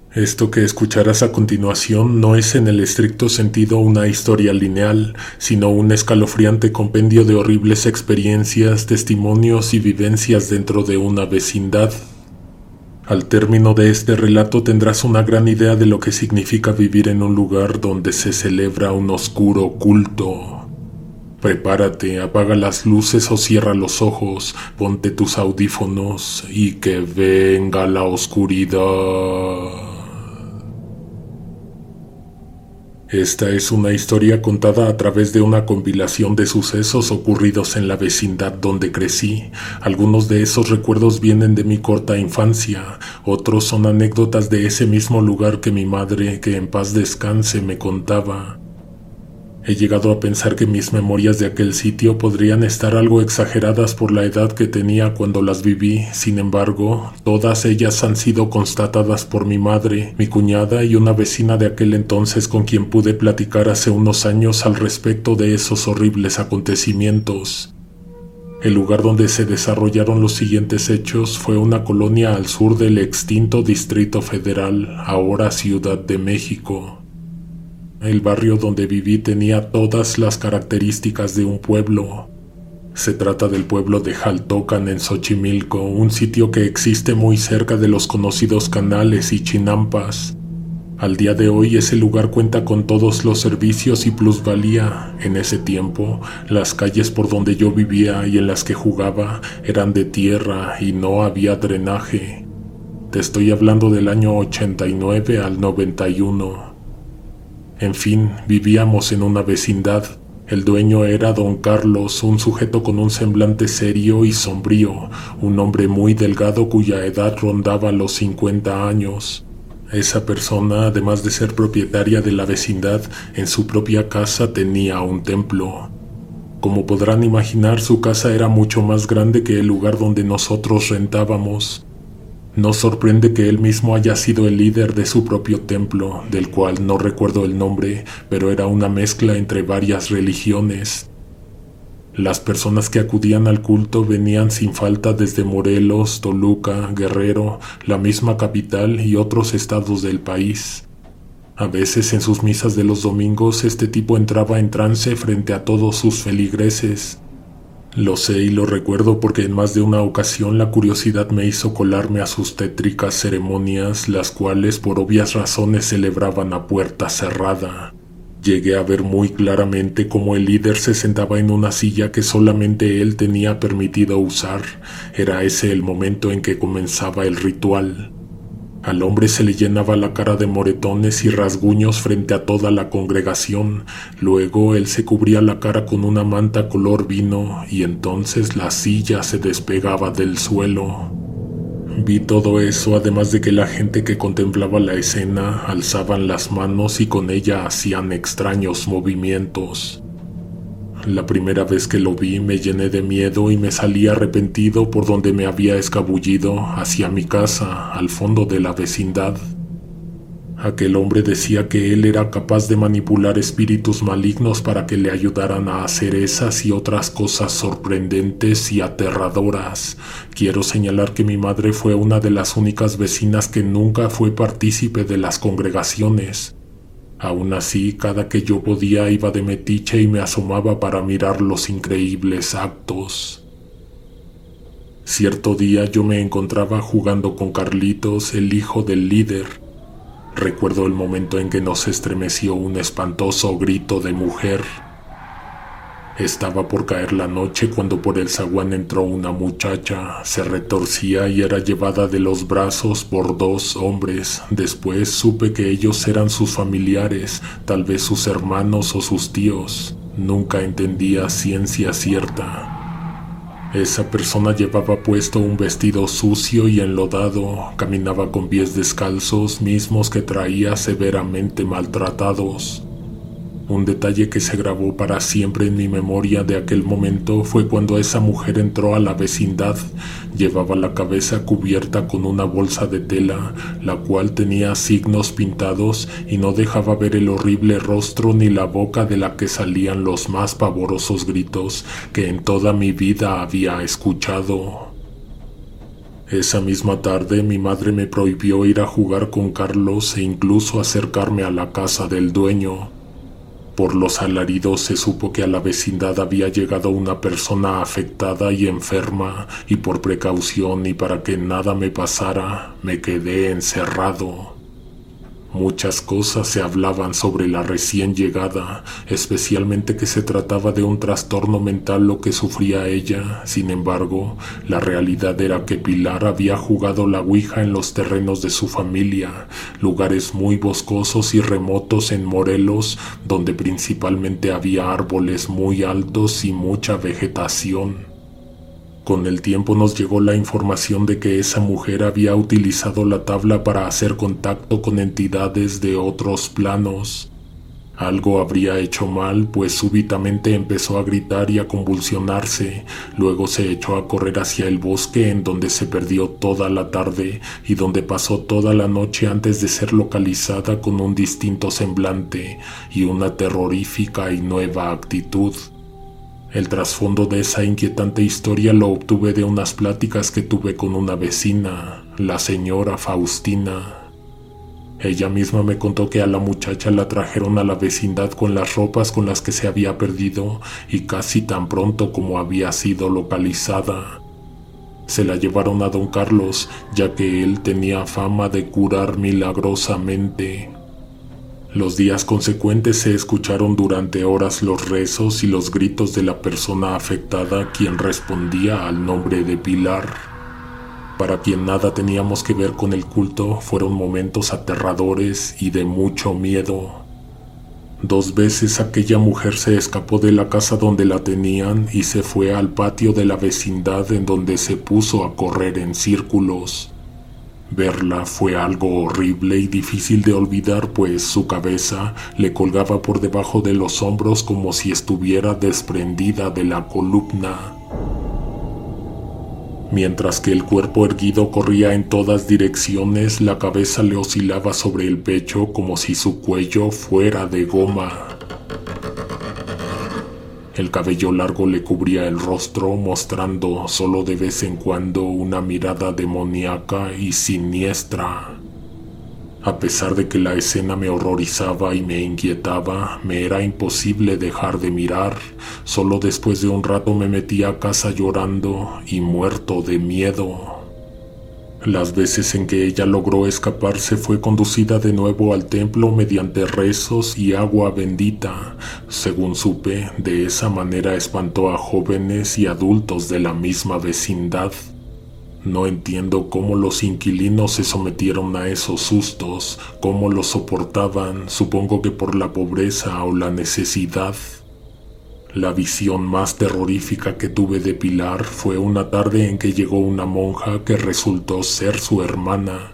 Esto que escucharás a continuación no es en el estricto sentido una historia lineal, sino un escalofriante compendio de horribles experiencias, testimonios y vivencias dentro de una vecindad. Al término de este relato tendrás una gran idea de lo que significa vivir en un lugar donde se celebra un oscuro culto. Prepárate, apaga las luces o cierra los ojos, ponte tus audífonos y que venga la oscuridad. Esta es una historia contada a través de una compilación de sucesos ocurridos en la vecindad donde crecí. Algunos de esos recuerdos vienen de mi corta infancia, otros son anécdotas de ese mismo lugar que mi madre, que en paz descanse, me contaba. He llegado a pensar que mis memorias de aquel sitio podrían estar algo exageradas por la edad que tenía cuando las viví. Sin embargo, todas ellas han sido constatadas por mi madre, mi cuñada y una vecina de aquel entonces con quien pude platicar hace unos años al respecto de esos horribles acontecimientos. El lugar donde se desarrollaron los siguientes hechos fue una colonia al sur del extinto Distrito Federal, ahora Ciudad de México. El barrio donde viví tenía todas las características de un pueblo. Se trata del pueblo de Jaltocan en Xochimilco, un sitio que existe muy cerca de los conocidos canales y chinampas. Al día de hoy ese lugar cuenta con todos los servicios y plusvalía. En ese tiempo, las calles por donde yo vivía y en las que jugaba eran de tierra y no había drenaje. Te estoy hablando del año 89 al 91. En fin, vivíamos en una vecindad. El dueño era don Carlos, un sujeto con un semblante serio y sombrío, un hombre muy delgado cuya edad rondaba los 50 años. Esa persona, además de ser propietaria de la vecindad, en su propia casa tenía un templo. Como podrán imaginar, su casa era mucho más grande que el lugar donde nosotros rentábamos. No sorprende que él mismo haya sido el líder de su propio templo, del cual no recuerdo el nombre, pero era una mezcla entre varias religiones. Las personas que acudían al culto venían sin falta desde Morelos, Toluca, Guerrero, la misma capital y otros estados del país. A veces en sus misas de los domingos este tipo entraba en trance frente a todos sus feligreses. Lo sé y lo recuerdo porque en más de una ocasión la curiosidad me hizo colarme a sus tétricas ceremonias, las cuales por obvias razones celebraban a puerta cerrada. Llegué a ver muy claramente cómo el líder se sentaba en una silla que solamente él tenía permitido usar. Era ese el momento en que comenzaba el ritual. Al hombre se le llenaba la cara de moretones y rasguños frente a toda la congregación. Luego él se cubría la cara con una manta color vino y entonces la silla se despegaba del suelo. Vi todo eso, además de que la gente que contemplaba la escena alzaban las manos y con ella hacían extraños movimientos. La primera vez que lo vi me llené de miedo y me salí arrepentido por donde me había escabullido hacia mi casa, al fondo de la vecindad. Aquel hombre decía que él era capaz de manipular espíritus malignos para que le ayudaran a hacer esas y otras cosas sorprendentes y aterradoras. Quiero señalar que mi madre fue una de las únicas vecinas que nunca fue partícipe de las congregaciones. Aún así, cada que yo podía iba de metiche y me asomaba para mirar los increíbles actos. Cierto día yo me encontraba jugando con Carlitos, el hijo del líder. Recuerdo el momento en que nos estremeció un espantoso grito de mujer. Estaba por caer la noche cuando por el zaguán entró una muchacha. Se retorcía y era llevada de los brazos por dos hombres. Después supe que ellos eran sus familiares, tal vez sus hermanos o sus tíos. Nunca entendí a ciencia cierta. Esa persona llevaba puesto un vestido sucio y enlodado, caminaba con pies descalzos, mismos que traía severamente maltratados. Un detalle que se grabó para siempre en mi memoria de aquel momento fue cuando esa mujer entró a la vecindad. Llevaba la cabeza cubierta con una bolsa de tela, la cual tenía signos pintados y no dejaba ver el horrible rostro ni la boca de la que salían los más pavorosos gritos que en toda mi vida había escuchado. Esa misma tarde mi madre me prohibió ir a jugar con Carlos e incluso acercarme a la casa del dueño. Por los alaridos se supo que a la vecindad había llegado una persona afectada y enferma, y por precaución y para que nada me pasara, me quedé encerrado. Muchas cosas se hablaban sobre la recién llegada, especialmente que se trataba de un trastorno mental lo que sufría ella. Sin embargo, la realidad era que Pilar había jugado la ouija en los terrenos de su familia, lugares muy boscosos y remotos en Morelos, donde principalmente había árboles muy altos y mucha vegetación. Con el tiempo nos llegó la información de que esa mujer había utilizado la tabla para hacer contacto con entidades de otros planos. Algo habría hecho mal, pues súbitamente empezó a gritar y a convulsionarse. Luego se echó a correr hacia el bosque, en donde se perdió toda la tarde y donde pasó toda la noche antes de ser localizada con un distinto semblante y una terrorífica y nueva actitud. El trasfondo de esa inquietante historia lo obtuve de unas pláticas que tuve con una vecina, la señora Faustina. Ella misma me contó que a la muchacha la trajeron a la vecindad con las ropas con las que se había perdido y casi tan pronto como había sido localizada. Se la llevaron a don Carlos, ya que él tenía fama de curar milagrosamente. Los días consecuentes se escucharon durante horas los rezos y los gritos de la persona afectada, quien respondía al nombre de Pilar. Para quien nada teníamos que ver con el culto, fueron momentos aterradores y de mucho miedo. 2 veces aquella mujer se escapó de la casa donde la tenían y se fue al patio de la vecindad, en donde se puso a correr en círculos. Verla fue algo horrible y difícil de olvidar, pues su cabeza le colgaba por debajo de los hombros como si estuviera desprendida de la columna, mientras que el cuerpo erguido corría en todas direcciones. La cabeza le oscilaba sobre el pecho como si su cuello fuera de goma. El cabello largo le cubría el rostro, mostrando solo de vez en cuando una mirada demoníaca y siniestra. A pesar de que la escena me horrorizaba y me inquietaba, me era imposible dejar de mirar. Solo después de un rato me metí a casa llorando y muerto de miedo. Las veces en que ella logró escaparse fue conducida de nuevo al templo mediante rezos y agua bendita. Según supe, de esa manera espantó a jóvenes y adultos de la misma vecindad. No entiendo cómo los inquilinos se sometieron a esos sustos, cómo los soportaban, supongo que por la pobreza o la necesidad. La visión más terrorífica que tuve de Pilar fue una tarde en que llegó una monja que resultó ser su hermana.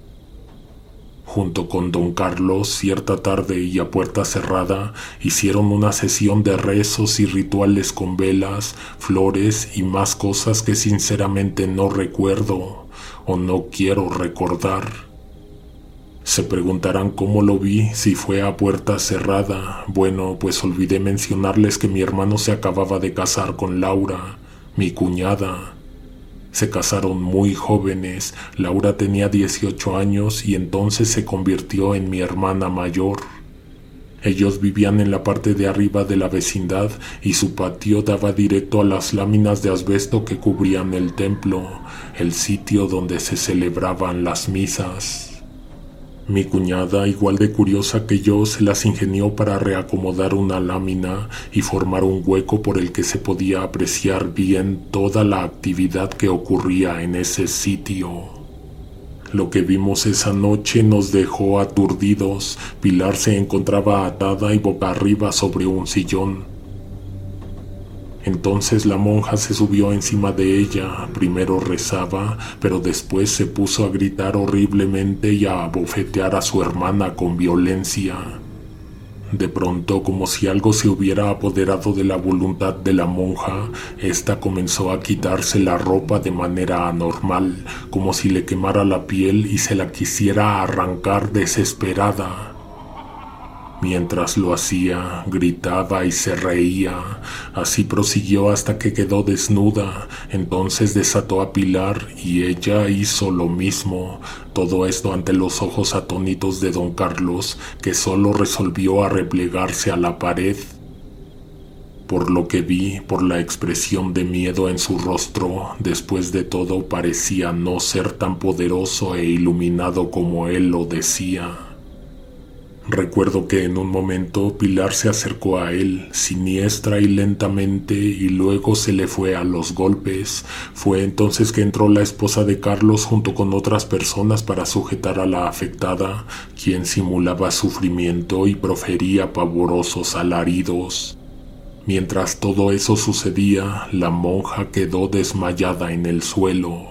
Junto con don Carlos, cierta tarde y a puerta cerrada, hicieron una sesión de rezos y rituales con velas, flores y más cosas que sinceramente no recuerdo o no quiero recordar. Se preguntarán cómo lo vi, si fue a puerta cerrada. Bueno, pues olvidé mencionarles que mi hermano se acababa de casar con Laura, mi cuñada. Se casaron muy jóvenes. Laura tenía 18 años y entonces se convirtió en mi hermana mayor. Ellos vivían en la parte de arriba de la vecindad y su patio daba directo a las láminas de asbesto que cubrían el templo, el sitio donde se celebraban las misas. Mi cuñada, igual de curiosa que yo, se las ingenió para reacomodar una lámina y formar un hueco por el que se podía apreciar bien toda la actividad que ocurría en ese sitio. Lo que vimos esa noche nos dejó aturdidos. Pilar se encontraba atada y boca arriba sobre un sillón. Entonces la monja se subió encima de ella. Primero rezaba, pero después se puso a gritar horriblemente y a abofetear a su hermana con violencia. De pronto, como si algo se hubiera apoderado de la voluntad de la monja, ésta comenzó a quitarse la ropa de manera anormal, como si le quemara la piel y se la quisiera arrancar desesperada. Mientras lo hacía, gritaba y se reía. Así prosiguió hasta que quedó desnuda. Entonces desató a Pilar y ella hizo lo mismo. Todo esto ante los ojos atónitos de don Carlos, que solo resolvió arreplegarse a la pared. Por lo que vi, por la expresión de miedo en su rostro, después de todo parecía no ser tan poderoso e iluminado como él lo decía. Recuerdo que en un momento Pilar se acercó a él, siniestra y lentamente, y luego se le fue a los golpes. Fue entonces que entró la esposa de Carlos junto con otras personas para sujetar a la afectada, quien simulaba sufrimiento y profería pavorosos alaridos. Mientras todo eso sucedía, la monja quedó desmayada en el suelo.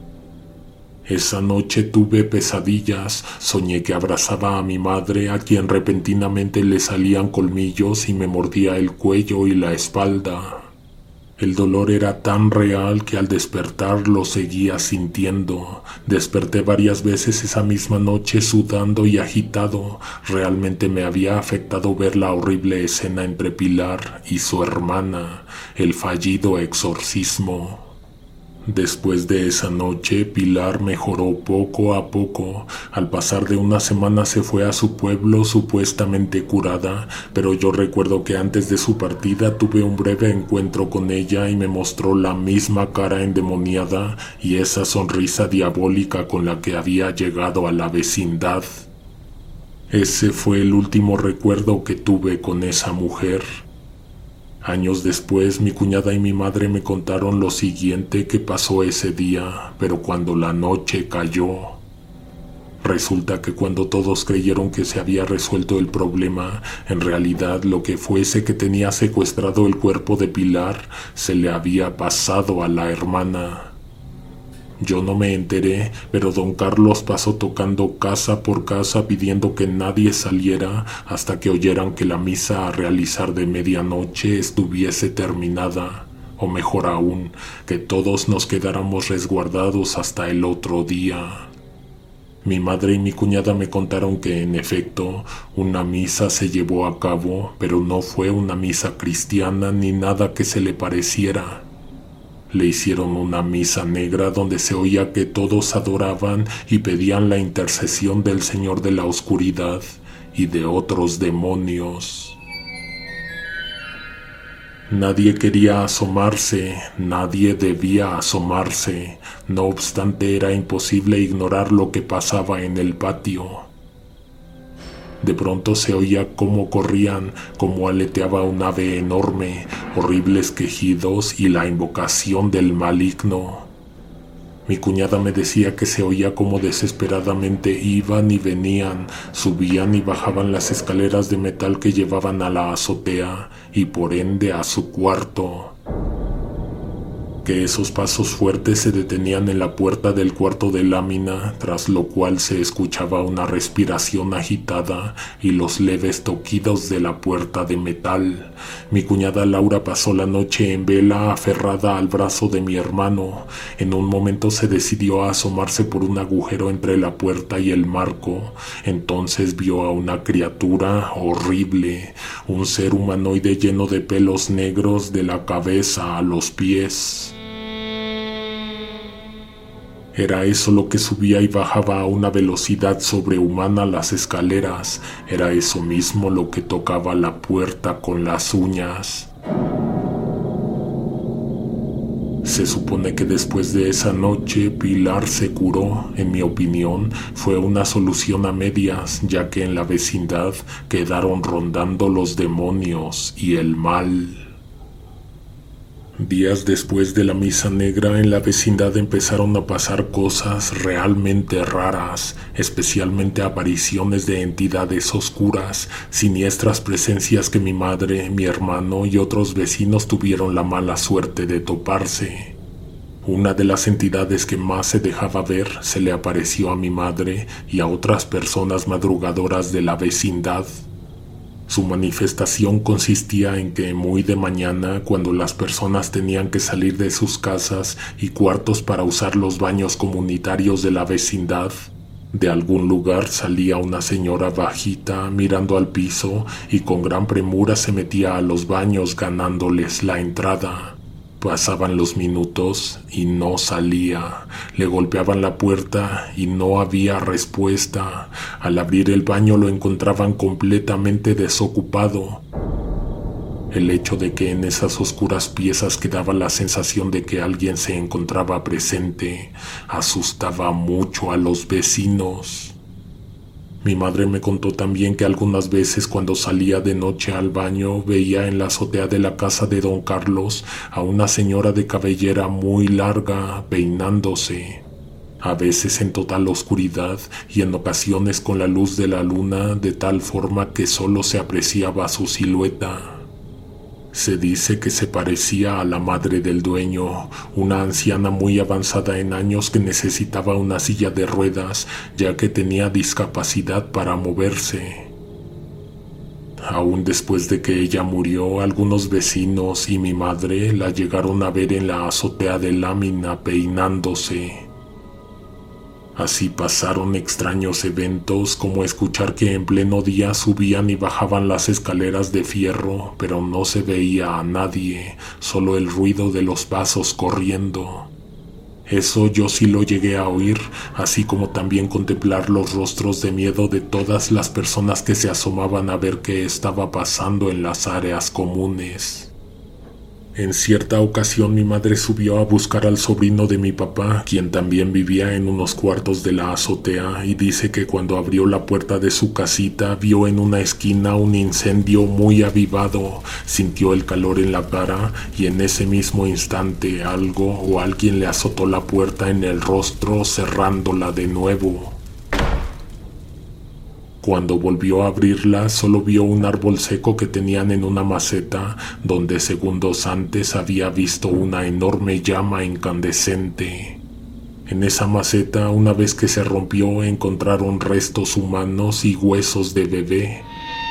Esa noche tuve pesadillas, soñé que abrazaba a mi madre, a quien repentinamente le salían colmillos y me mordía el cuello y la espalda. El dolor era tan real que al despertar lo seguía sintiendo. Desperté varias veces esa misma noche sudando y agitado. Realmente me había afectado ver la horrible escena entre Pilar y su hermana, el fallido exorcismo. Después de esa noche, Pilar mejoró poco a poco. Al pasar de una semana se fue a su pueblo supuestamente curada, pero yo recuerdo que antes de su partida tuve un breve encuentro con ella y me mostró la misma cara endemoniada y esa sonrisa diabólica con la que había llegado a la vecindad. Ese fue el último recuerdo que tuve con esa mujer. Años después, mi cuñada y mi madre me contaron lo siguiente que pasó ese día, pero cuando la noche cayó. Resulta que cuando todos creyeron que se había resuelto el problema, en realidad lo que fuese que tenía secuestrado el cuerpo de Pilar se le había pasado a la hermana. Yo no me enteré, pero don Carlos pasó tocando casa por casa pidiendo que nadie saliera hasta que oyeran que la misa a realizar de medianoche estuviese terminada, o mejor aún, que todos nos quedáramos resguardados hasta el otro día. Mi madre y mi cuñada me contaron que, en efecto, una misa se llevó a cabo, pero no fue una misa cristiana ni nada que se le pareciera. Le hicieron una misa negra donde se oía que todos adoraban y pedían la intercesión del Señor de la Oscuridad y de otros demonios. Nadie quería asomarse, nadie debía asomarse. No obstante, era imposible ignorar lo que pasaba en el patio. De pronto se oía cómo corrían, cómo aleteaba un ave enorme, horribles quejidos y la invocación del maligno. Mi cuñada me decía que se oía cómo desesperadamente iban y venían, subían y bajaban las escaleras de metal que llevaban a la azotea y por ende a su cuarto. Que esos pasos fuertes se detenían en la puerta del cuarto de lámina, tras lo cual se escuchaba una respiración agitada y los leves toquidos de la puerta de metal. Mi cuñada Laura pasó la noche en vela aferrada al brazo de mi hermano. En un momento se decidió a asomarse por un agujero entre la puerta y el marco. Entonces vio a una criatura horrible, un ser humanoide lleno de pelos negros de la cabeza a los pies. Era eso lo que subía y bajaba a una velocidad sobrehumana las escaleras. Era eso mismo lo que tocaba la puerta con las uñas. Se supone que después de esa noche Pilar se curó. En mi opinión, fue una solución a medias, ya que en la vecindad quedaron rondando los demonios y el mal. Días después de la misa negra, en la vecindad empezaron a pasar cosas realmente raras, especialmente apariciones de entidades oscuras, siniestras presencias que mi madre, mi hermano y otros vecinos tuvieron la mala suerte de toparse. Una de las entidades que más se dejaba ver se le apareció a mi madre y a otras personas madrugadoras de la vecindad. Su manifestación consistía en que muy de mañana, cuando las personas tenían que salir de sus casas y cuartos para usar los baños comunitarios de la vecindad, De algún lugar salía una señora bajita mirando al piso y con gran premura se metía a los baños ganándoles la entrada. Pasaban los minutos y no salía. Le golpeaban la puerta y no había respuesta. Al abrir el baño lo encontraban completamente desocupado. El hecho de que en esas oscuras piezas quedaba la sensación de que alguien se encontraba presente asustaba mucho a los vecinos. Mi madre me contó también que algunas veces cuando salía de noche al baño veía en la azotea de la casa de don Carlos a una señora de cabellera muy larga peinándose, a veces en total oscuridad y en ocasiones con la luz de la luna de tal forma que solo se apreciaba su silueta. Se dice que se parecía a la madre del dueño, una anciana muy avanzada en años que necesitaba una silla de ruedas ya que tenía discapacidad para moverse. Aún después de que ella murió, algunos vecinos y mi madre la llegaron a ver en la azotea de lámina peinándose. Así pasaron extraños eventos como escuchar que en pleno día subían y bajaban las escaleras de fierro, pero no se veía a nadie, solo el ruido de los pasos corriendo. Eso yo sí lo llegué a oír, así como también contemplar los rostros de miedo de todas las personas que se asomaban a ver qué estaba pasando en las áreas comunes. En cierta ocasión mi madre subió a buscar al sobrino de mi papá, quien también vivía en unos cuartos de la azotea, y dice que cuando abrió la puerta de su casita vio en una esquina un incendio muy avivado, sintió el calor en la cara y en ese mismo instante algo o alguien le azotó la puerta en el rostro cerrándola de nuevo. Cuando volvió a abrirla, solo vio un árbol seco que tenían en una maceta, donde segundos antes había visto una enorme llama incandescente. En esa maceta, una vez que se rompió, encontraron restos humanos y huesos de bebé.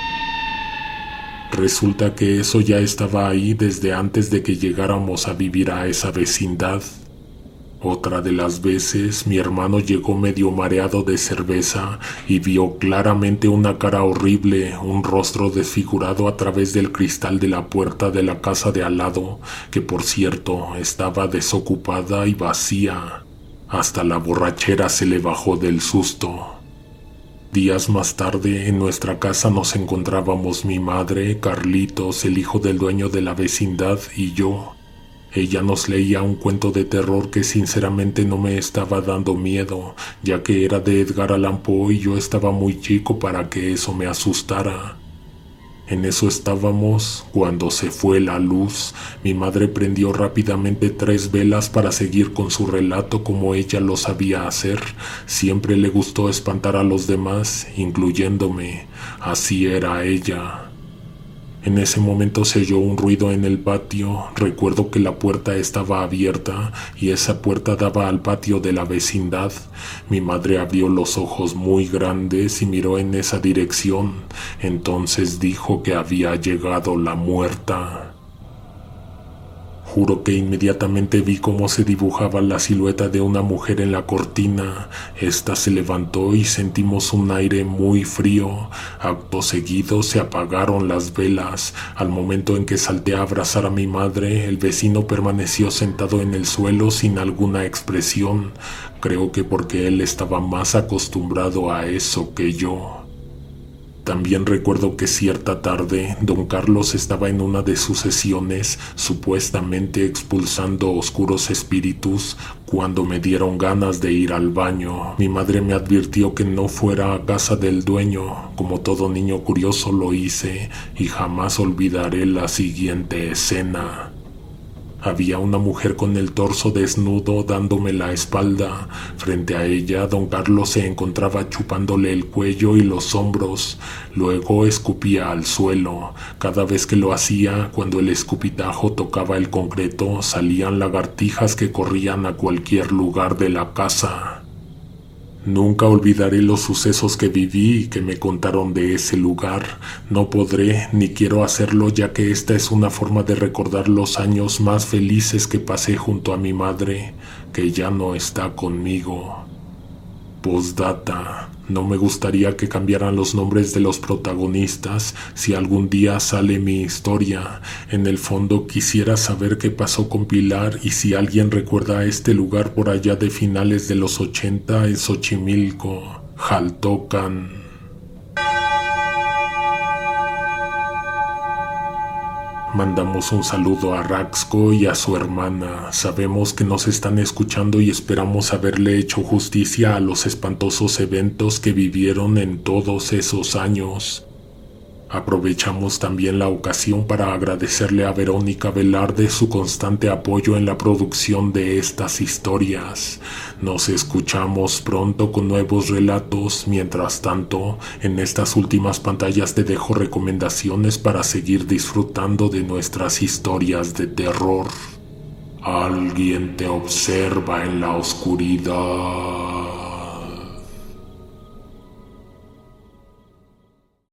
Resulta que eso ya estaba ahí desde antes de que llegáramos a vivir a esa vecindad. Otra de las veces, mi hermano llegó medio mareado de cerveza y vio claramente una cara horrible, un rostro desfigurado a través del cristal de la puerta de la casa de al lado, que por cierto estaba desocupada y vacía. Hasta la borrachera se le bajó del susto. Días más tarde, en nuestra casa nos encontrábamos mi madre, Carlitos, el hijo del dueño de la vecindad, y yo. Ella nos leía un cuento de terror que sinceramente no me estaba dando miedo, ya que era de Edgar Allan Poe y yo estaba muy chico para que eso me asustara. En eso estábamos cuando se fue la luz. Mi madre prendió rápidamente 3 velas para seguir con su relato como ella lo sabía hacer. Siempre le gustó espantar a los demás, incluyéndome. Así era ella. En ese momento se oyó un ruido en el patio. Recuerdo que la puerta estaba abierta y esa puerta daba al patio de la vecindad. Mi madre abrió los ojos muy grandes y miró en esa dirección. Entonces dijo que había llegado la muerta. Juro que inmediatamente vi cómo se dibujaba la silueta de una mujer en la cortina. Esta se levantó y sentimos un aire muy frío. Acto seguido se apagaron las velas. Al momento en que salté a abrazar a mi madre, el vecino permaneció sentado en el suelo sin alguna expresión. Creo que porque él estaba más acostumbrado a eso que yo. También recuerdo que cierta tarde, don Carlos estaba en una de sus sesiones, supuestamente expulsando oscuros espíritus, cuando me dieron ganas de ir al baño. Mi madre me advirtió que no fuera a casa del dueño. Como todo niño curioso lo hice, y jamás olvidaré la siguiente escena. Había una mujer con el torso desnudo dándome la espalda. Frente a ella, don Carlos se encontraba chupándole el cuello y los hombros. Luego escupía al suelo. Cada vez que lo hacía, cuando el escupitajo tocaba el concreto, salían lagartijas que corrían a cualquier lugar de la casa. Nunca olvidaré los sucesos que viví y que me contaron de ese lugar. No podré ni quiero hacerlo, ya que esta es una forma de recordar los años más felices que pasé junto a mi madre, que ya no está conmigo. Postdata. No me gustaría que cambiaran los nombres de los protagonistas si algún día sale mi historia. En el fondo quisiera saber qué pasó con Pilar y si alguien recuerda este lugar por allá de finales de los 80 en Xochimilco, Xaltocan. Mandamos un saludo a Raxco y a su hermana. Sabemos que nos están escuchando y esperamos haberle hecho justicia a los espantosos eventos que vivieron en todos esos años. Aprovechamos también la ocasión para agradecerle a Verónica Velarde su constante apoyo en la producción de estas historias. Nos escuchamos pronto con nuevos relatos. Mientras tanto, en estas últimas pantallas te dejo recomendaciones para seguir disfrutando de nuestras historias de terror. Alguien te observa en la oscuridad.